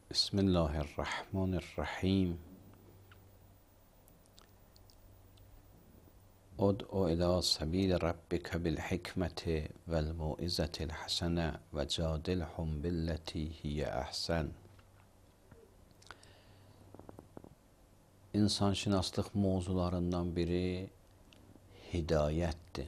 بسم الله الرحمن الرحیم. ادع الى سبیل ربک بالحکمة والموعظة الحسنة وجادلهم بالتي هی احسن. İnsanşünaslıq mövzularından biri hidayətdir.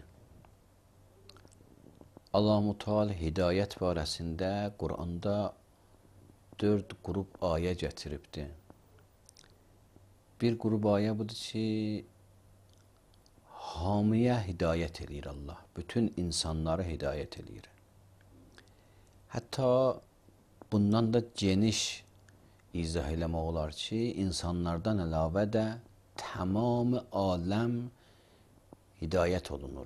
Allah-u Teala hidayət barəsində Quranda 4 qrup ayə gətiribdir. Bir qrup ayə budur ki, hamiyə hidayət eləyir Allah. Bütün insanları hidayət eləyir. Hətta bundan da geniş izah eləmək olar ki, insanlardan əlavə də tamam aləm hidayət olunur.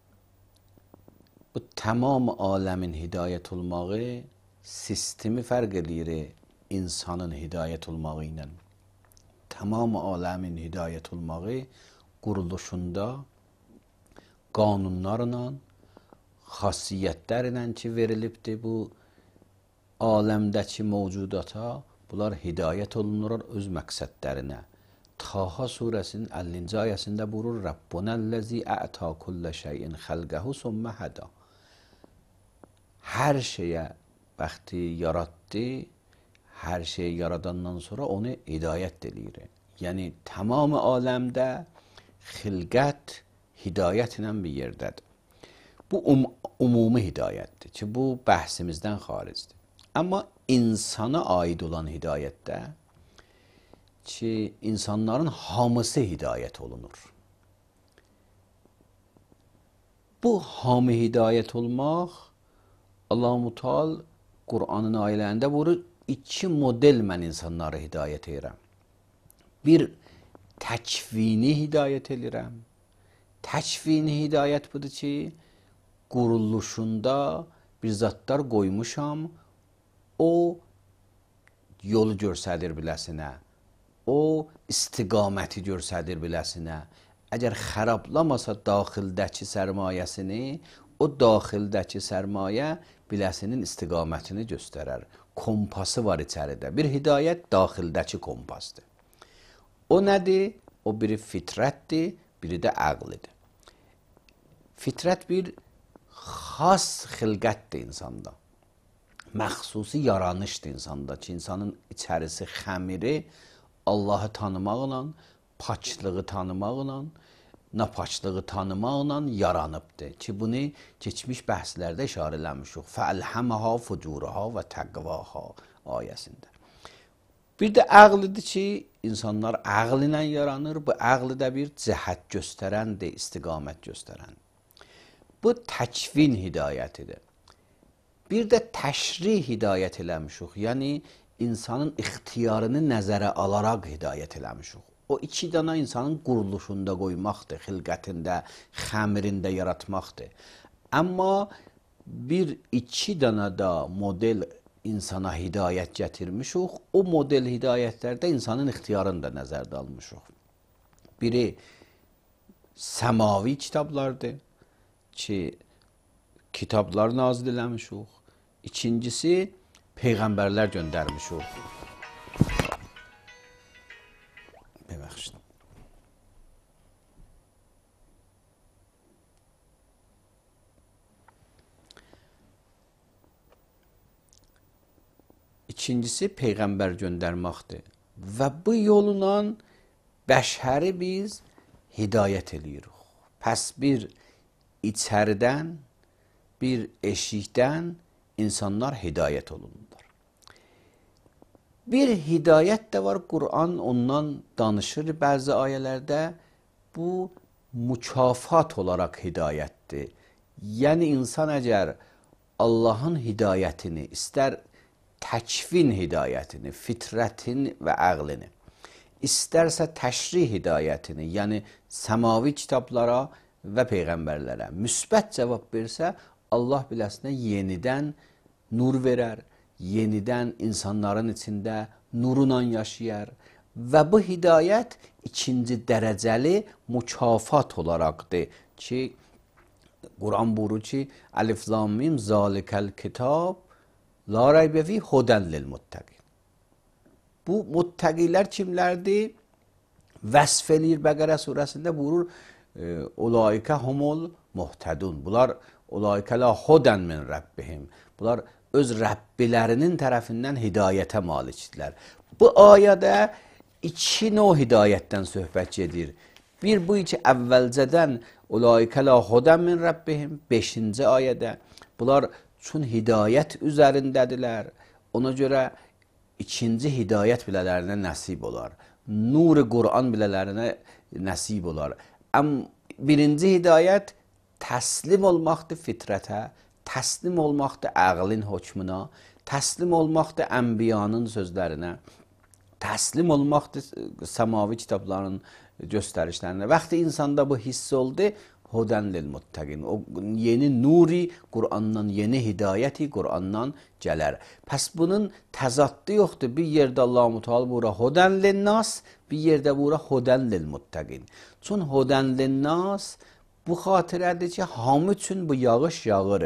Bu tamam aləmin hidayət olmağı sistemi fərq eləyir insanın hidayət olmağı ilə. Tamam aləmin hidayət olmağı quruluşunda qanunlarla, xassiyyətlərlə ki verilibdir bu aləmdəki mövcudata, bunlar hidayət olunurlar öz məqsədlərinə. Taha surəsinin 50-ci ayəsində buyurur: Rabbunəl-ləzi ə'ta kullə şeyin xəlqəhu sümmə həda. Hər şeyə bəxti yaratdı, hər şeyi yaradandan sonra onu hidayət eləyir. Yəni tamam aləmdə xilqət hidayət ilə bir yerdədir. Bu ümumi hidayətdir ki, bu bəhsimizdən xaricdir. Amma insana aid olan hidayətdə ki, insanların hamısı hidayət olunur. Bu hamı hidayət olmaq Allah-u Teala Qur'anın ayələrində buyurur, 2 model mən insanları hidayət edirəm. Bir, təkvini hidayət edirəm. Təkvini hidayət budur ki, quruluşunda bir zatlar qoymuşam, o yolu görsədir biləsinə, o istiqaməti görsədir biləsinə. Əgər xərablamasa daxildəki sərmayəsini, o daxildəki sərmayə biləsinin istiqamətini göstərər. Kompası var içəridə. Bir hidayət daxildəki kompasdır. O nədir? O biri fitrətdir, biri də əqlidir. Fitrət bir xas xilqətdir insanda. Məxsusi yaranışdır insanda ki, insanın içərisi xəmiri Allahı tanımaqla, paçlığı tanımaqla, napaçlığı tanımaqla yaranıbdır ki, bunu keçmiş bəhslərdə işarə eləmişik. Fəlhəməhə fucurəhə və təqvaha ayəsində. Bir də əqlidir ki, insanlar əql ilə yaranır. Bu əqli də bir cəhət göstərəndir, istiqamət göstərən. Bu təkvin hidayətidir. Bir də təşrih hidayət eləmişik. Yəni, insanın ixtiyarını nəzərə alaraq hidayət eləmişik. O 2 dana insanın quruluşunda qoymaqdır, xilqətində, xəmirində yaratmaqdır. Amma bir 2 dana da model insana hidayət gətirmişik. O model hidayətlərdə insanın ixtiyarını da nəzərdə almışıq. Biri səmavi kitablardır ki, kitablar nazil eləmişik. İkincisi, peyğəmbərlər göndərmişik. Bəbəxşin. İkincisi, peyğəmbər göndərməkdir. Və bu yolla bəşəri biz hidayət eləyirik. Pəs bir içəridən, bir eşikdən insanlar hidayət olunurlar. Bir hidayət də var, Qur'an ondan danışır bəzi ayələrdə. Bu mükafat olaraq hidayətdir. Yəni insan əgər Allahın hidayətini, istər təkvin hidayətini, fitrətin və əqlini, istərsə təşrih hidayətini, yəni səmavi kitablara və peyğəmbərlərə müsbət cavab versə, Allah biləsinə yenidən nur verər, yenidən insanların içində nurla yaşayar və bu hidayət 2-ci dərəcəli mükafat olaraqdır ki, Quran buyurur ki, Əlif Lam Mim zalikəl kitab la raybe fi hudən lil muttaqin. Bu muttəqilər kimlərdir? Vəsf eləyir Bəqərə surəsində, buyurur ulaikə humul muhtədun. Bunlar ulaikə la hudən min Rabbihim. Bunlar öz Rəbbilərinin tərəfindən hidayətə malikdirlər. Bu ayədə iki növ hidayətdən söhbət gedir. Bir bu ki əvvəlcədən ulaikə la hudən min Rabbihim 5-ci ayədə bunlar çün hidayət üzərindədirlər. Ona görə ikinci hidayət bilələrinə nəsib olar. Nur-i Qur'an bilələrinə nəsib olar. Birinci hidayət təslim olmaqdır fitrətə, təslim olmaqdır əqlin hökmünə, təslim olmaqdır ənbiyanın sözlərinə, təslim olmaqdır səmavi kitabların göstərişlərinə. Vaxtı insanda bu hiss oldu, hudən lil muttəqin. O yeni nuri Qur'andan, yeni hidayəti Qur'andan gələr. Pəs bunun təzaddı yoxdur. Bir yerdə Allah-u Teala bura hudən lil nas, bir yerdə bura hudən lil muttəqin. Çün hudən lil nas bu xatirədir ki, hamı üçün bu yağış yağır.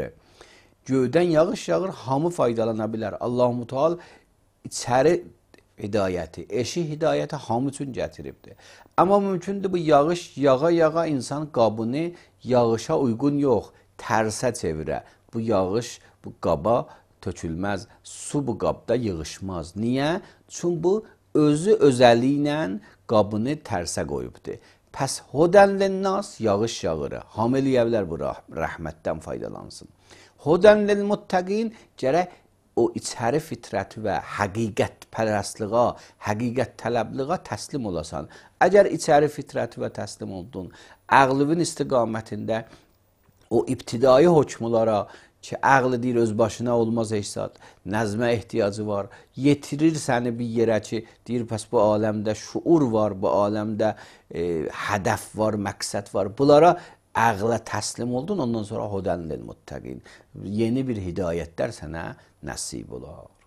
Göydən yağış yağır, hamı faydalana bilər. Allah-u Teala içəri hidayəti, eşi hidayəti hamı üçün gətiribdir. Amma mümkündür bu yağış yağa-yağa insan qabını yağışa uyğun yox, tərsə çevirə. Bu yağış bu qaba tökülməz, su bu qabda yığışmaz. Niyə? Çünki bu özü özəli ilə qabını tərsə qoyubdur. Pəs hudən linnas yağış yağır. Hamı eləyə bilər bu rəhmətdən faydalansın. Hudən lil muttəqin gərək o içəri fitrəti və həqiqət pərəstliğə, həqiqət tələbliğə təslim olasan. Əgər içəri fitrəti və təslim oldun, əqlivin istiqamətində o ibtidai hökmlara ki, əqli deyir öz başına olmaz eşsad, nəzmə ehtiyacı var, yetirir səni bir yerə ki, deyir pəs bu aləmdə şuur var, bu aləmdə hədəf var, məqsəd var. Bunlara əqlə təslim oldun, ondan sonra hudən lil muttəqin. Yeni bir hidayətlər sənə nəsib olar.